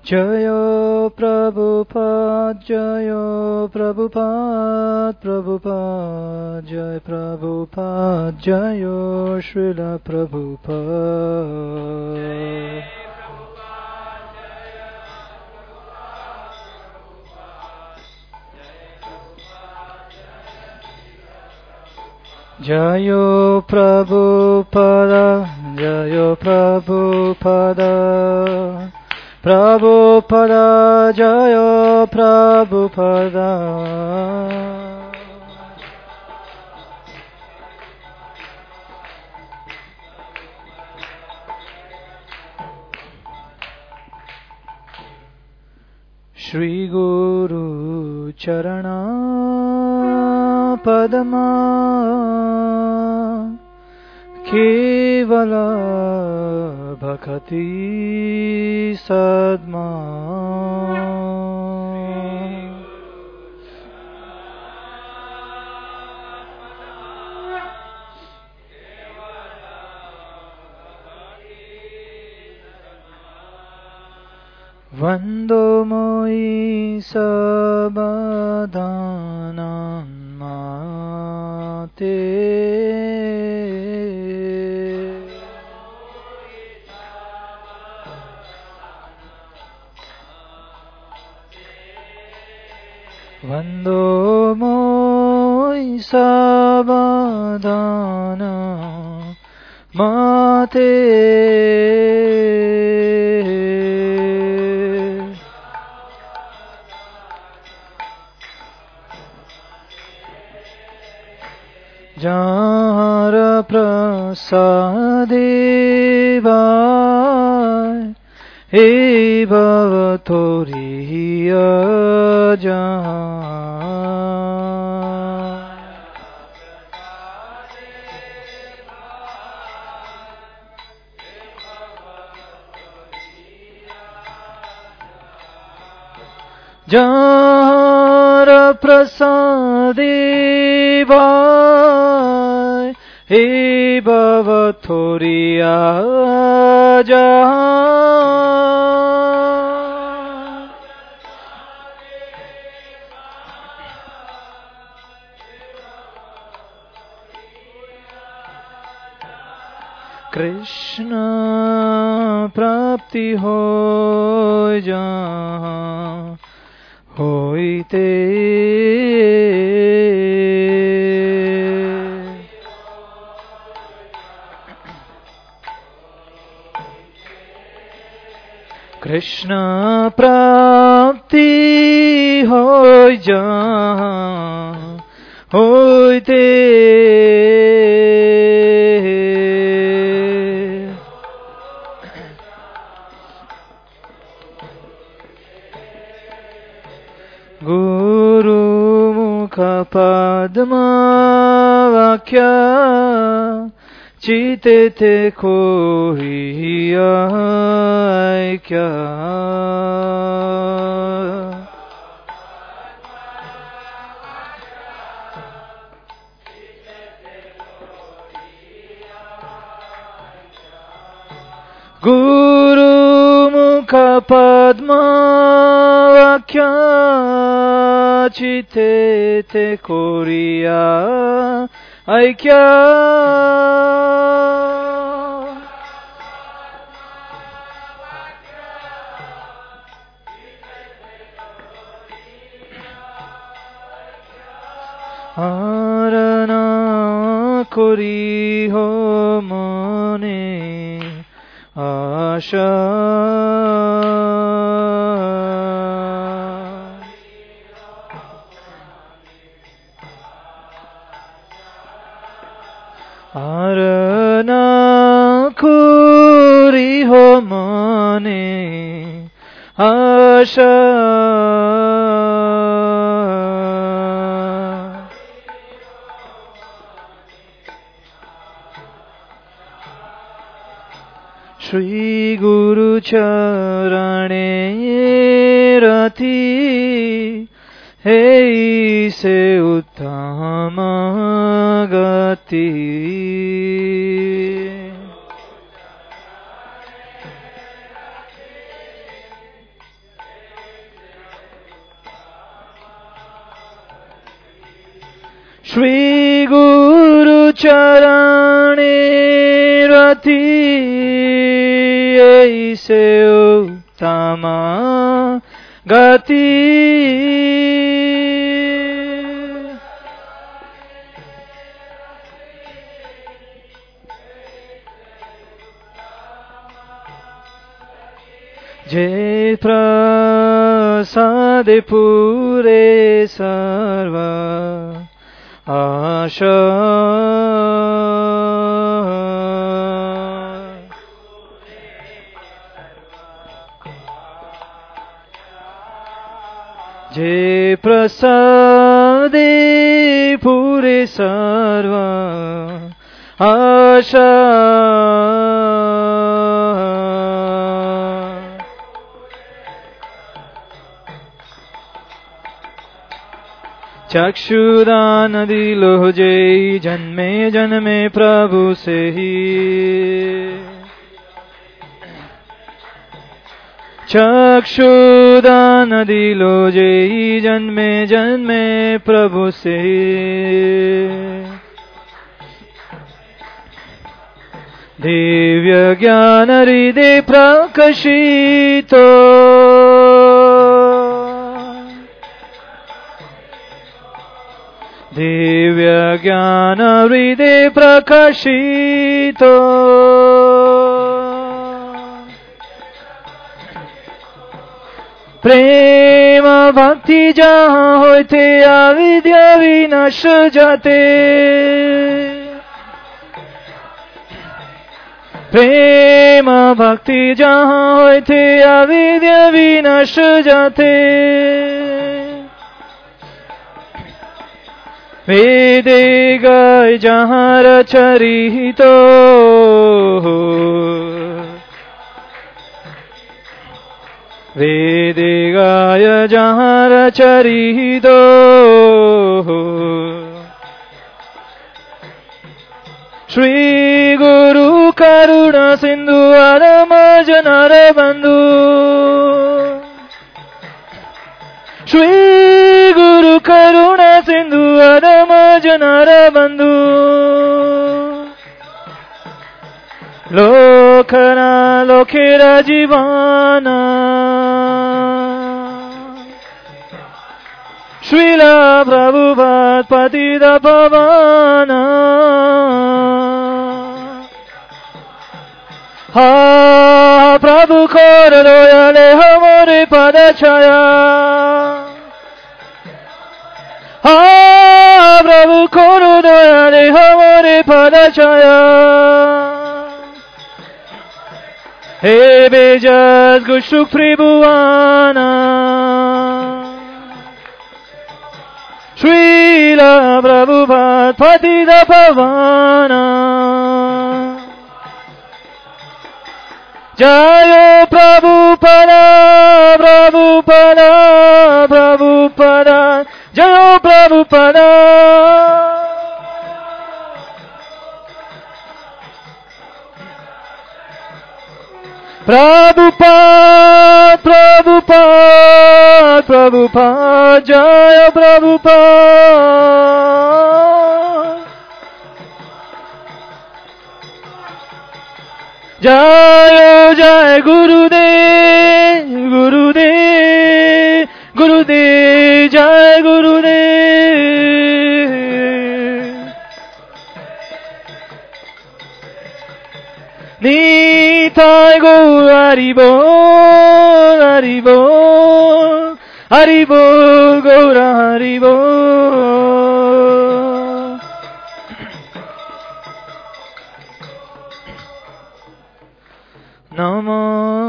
जयो प्रभुपाद प्रभुपाद जय प्रभुपाद जयो श्रील प्रभुपाद जयो प्रभुपाद प्रभुपाद जयो प्रभुपाद श्री गुरु चरणा पद्मा केवल भक्ति सद्मा वन्दो मोयि सबदानं माते वन्दो मोयि सबदानं माते जार प्रसादेवाय हे भवतोरिय जार प्रसादेवाय हे भवतोरिया कृष्ण प्राप्ति हो जहाँ होइते कृष्ण प्राप्ति हो जहाँ होइते गुरु मुख पद्म वाक्य चिते ते खोहिया क्या गुरु मुख पद्म वाक्य चिते ते कोरिया ऐक्य आरना कोरी हो मने आशा आरना कोरी हो मने आशा श्री गुरु चरणे रति हे से उत्तम गति श्री गुरु चरणे रति ऐसे उत्तम गति जे प्रसादे पूरे सर्व आशा जे प्रसादे पूरे सर्व आशा चक्षुदान दिलो जे जन्मे जन्मे प्रभु से ही चक्षुदान दिलो जे जन्मे जन्मे प्रभु से दिव्य ज्ञान हृदय प्रकाशितो दिव्य ज्ञान हृदय प्रकाशितो प्रेम भक्ति जहाँ होते अविद्या विनाश जाते प्रेम भक्ति जहाँ होते अविद्या विनाश जाते वेदे गाय जहाँ रचरितो वेदे गाय जहाँ रचरितो श्री गुरु करुणा सिंधु अरम जनर बंधु श्री गुरु करुणा सिंधु अरम जनर बंधु लोकना लोकेर जीवन श्रील प्रभुपाद पतित पावन हा प्रभु कर दयाले हमारे पद छाया हा प्रभु कर दयाले हमारे पद छाया हे बेजस गुशुक त्रिभुवाना श्रील प्रभुपाद पतित पावन जय प्रभुपादा प्रभुपादा प्रभुपादा जय प्रभुपादा प्रभुपाद प्रभुपाद प्रभुपाद जय प्रभुपाद जय जय गुरुदेव गुरुदेव गुरुदेव जय गुरुदेव निताय गौर हरि बोल हरि बोल हरि बोल गौर हरि बोल नमो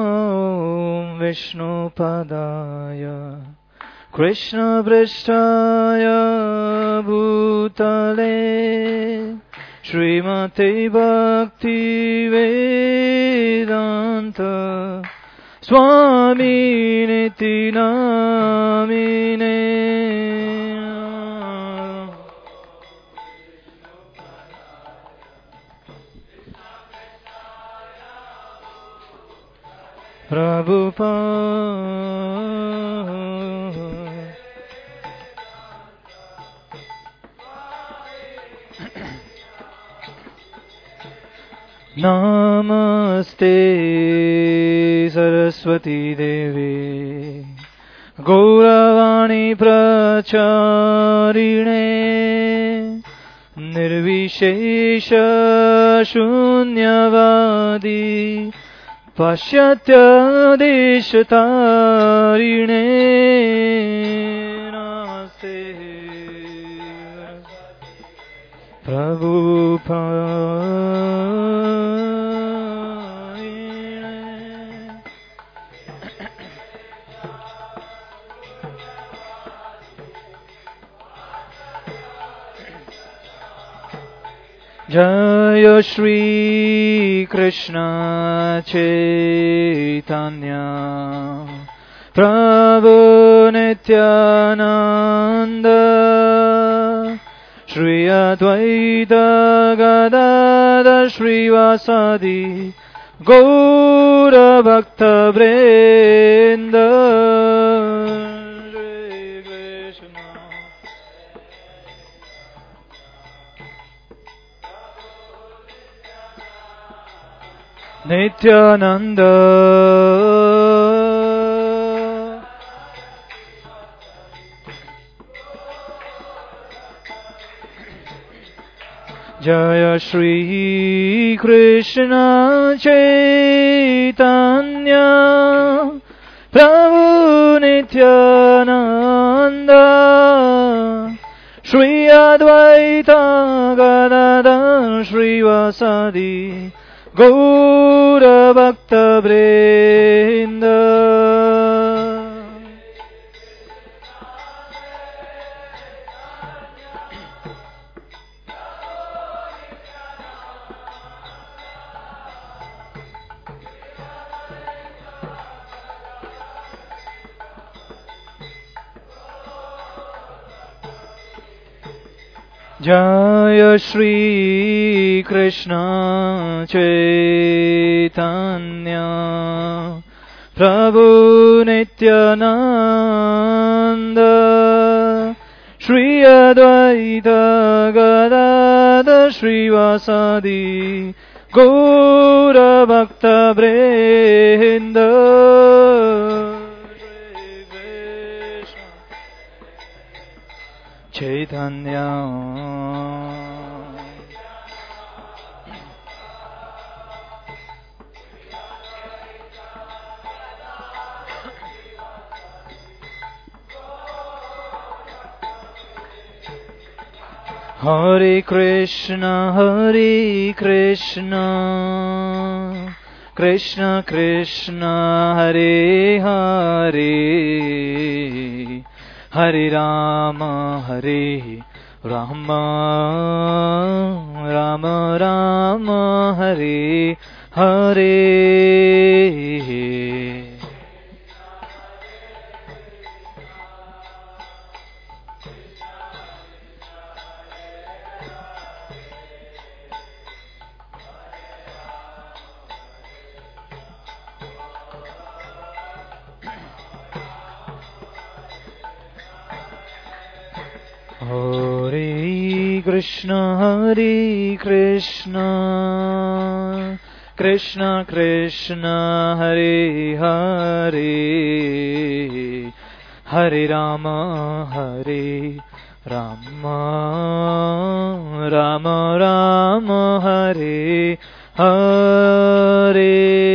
विष्णुपदाय कृष्णपृष्ठाय भूतले श्रीमते भक्ति वेदांत स्वामिनिति नामिने प्रभुपाद नमस्ते सरस्वती देवे गौरवाणी प्रचारिणे निर्विशेष शून्यवादी पाश्चात्य देशतारिणे नमस्ते प्रभुपादिने जय श्री कृष्ण चैतन्य प्रभु नित्यानंद श्री अद्वैत गदाधर श्रीवासादि गौर भक्त वृंद नित्यानंद जय श्री कृष्ण चैतन्य प्रभु नित्यानंद श्री अद्वैत गदाधर श्रीवासादि गौर भक्त वृंद जय श्री कृष्ण चैतन्य प्रभु नित्यानंद श्री अद्वैत गदाधर श्रीवासादि गौर भक्त वृंद चैतन्य हरे Krishna Krishna Krishna Hare Hare Hare Ram Ram Ram Hare Hare Hare Krishna Krishna Krishna Hare Hare Hare Rama Rama Rama Hare Hare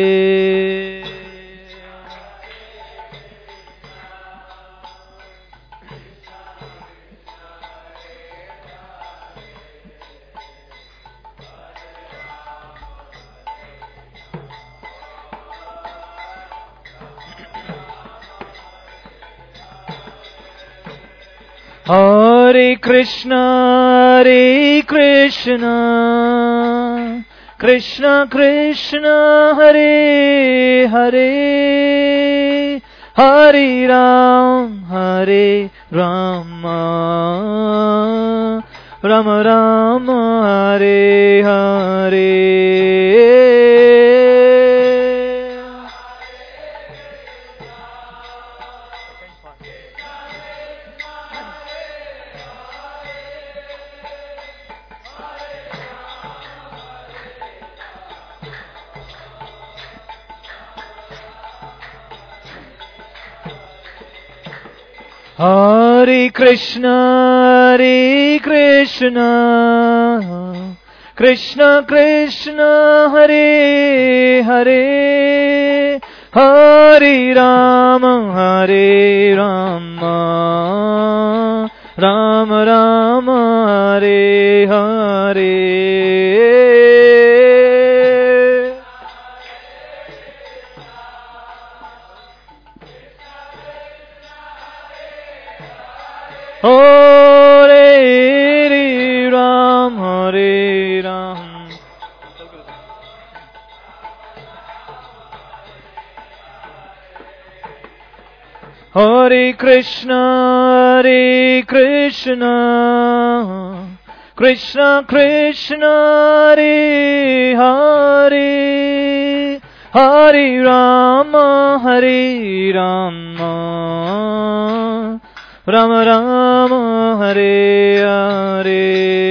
Hare Krishna Krishna Krishna Hare Hare Hare Rama Rama Rama Hare Hare Hare Krishna, Krishna Krishna, Hare Hare, Hare Rama, Rama Rama, Hare Hare. Hare Ram, Hare Ram. Hare Krishna, Krishna Krishna, Hare Hare, Hare Rama, Rama Rama, Hare Hare.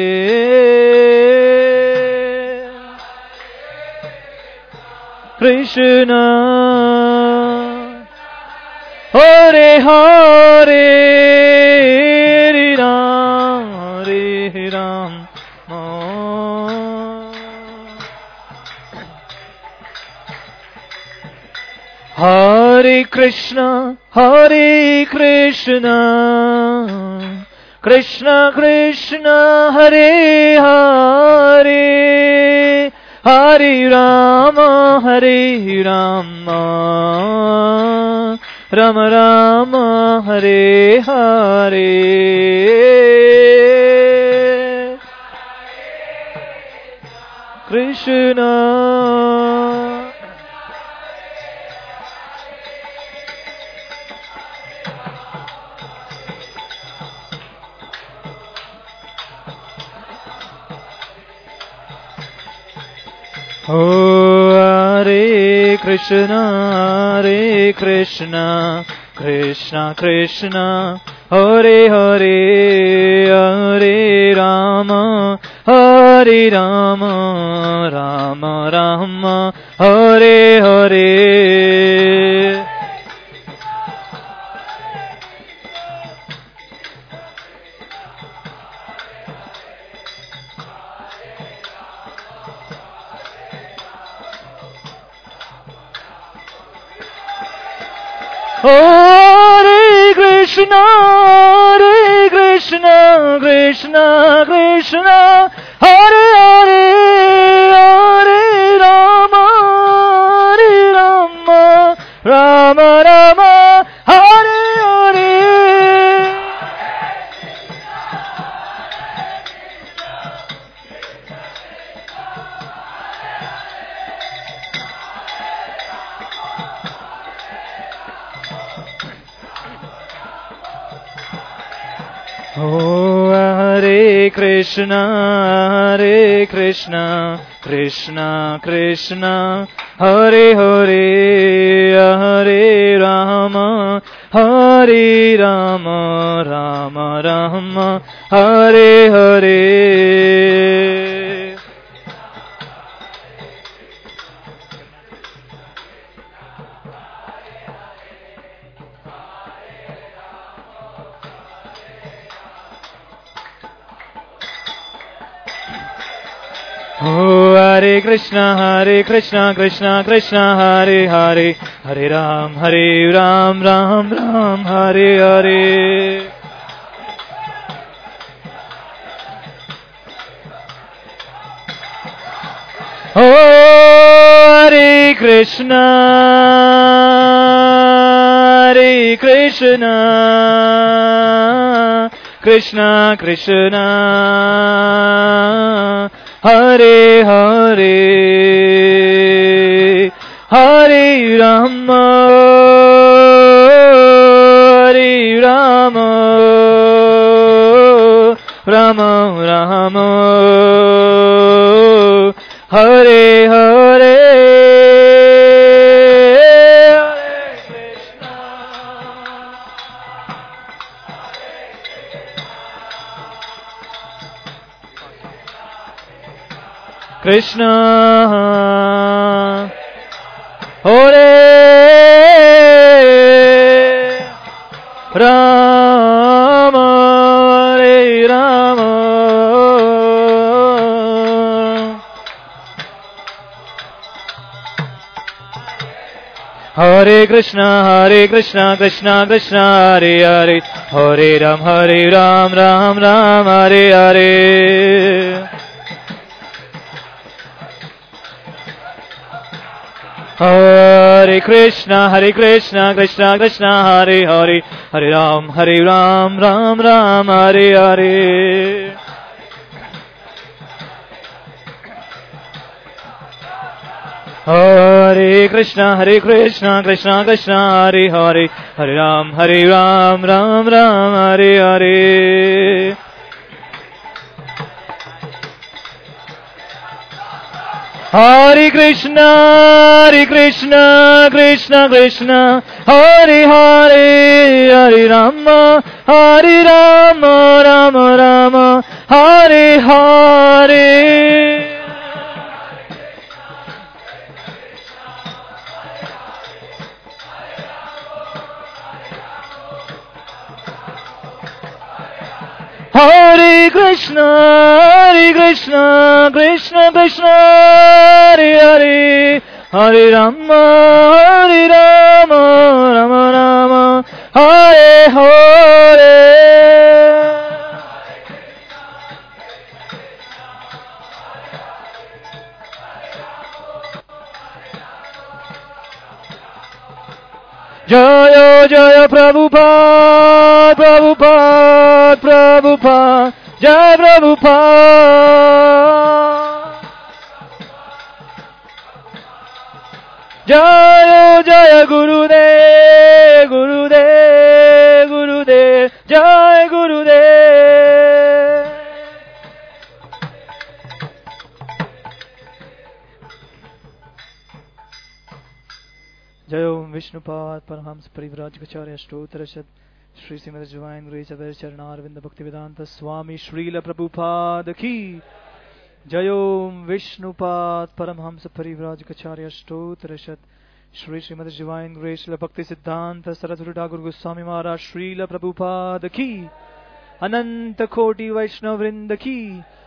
Krishna, Hare Hare, Hare Ram. Hare Krishna, Krishna Krishna, Hare Hare, Hare Rama, Rama Rama, Hare Hare. Krishna, Hare Krishna, Krishna Krishna, Hare Hare, Hare Rama, Rama Rama, Hare Hare. Hare Krishna, Krishna Krishna, Hare Hare, Hare Rama, Rama Rama, Hare Hare. Oh, Hare Krishna, Krishna Krishna, Hare Hare, Hare Rama, Rama Rama, Hare Hare. Oh, Hare Krishna, Krishna Krishna, Hare Hare, Hare Ram, Ram Ram, Hare Hare. Oh, Hare Krishna, Krishna Krishna, Hare Hare, Hare Rama, Rama Rama, Hare Hare. Krishna, Hare Rama, Hare Krishna Krishna Krishna Hare Hare, Hare Ram Ram Ram Hare Hare. Hare Krishna Krishna Krishna Hare Hare, Hare Ram Ram Ram Hare Hare. Hare Krishna Krishna Krishna Hare Hare, Hare Ram Ram Ram Hare Hare. Hare Krishna Krishna Krishna Hare Hare, Hare Rama Rama Rama Hare Hare. Hare Krishna Krishna Krishna Hare Hare, Hare Rama Rama Rama Hare Hare. Jaya Jaya Prabhupada Prabhupada Prabhupada, Jai Prabhupada. Jaya Jaya Gurudev Gurudev Gurudev, Jai Gurudev. Jai Om Vishnupad Paramahamsa Parivrajacharya Stotrashad Shri Srimad Divine Grace Avar Charanarvinda Bhaktivedanta Swami Srila Prabhupada Ki. Jai Om Vishnupad Paramahamsa Parivrajacharya Stotrashad Shri Srimad Divine Grace Bhakti Siddhanta Saraswati Thakur Goswami Maharaj Srila Prabhupada Ki. Ananta Koti Vaishnava Vrinda Ki.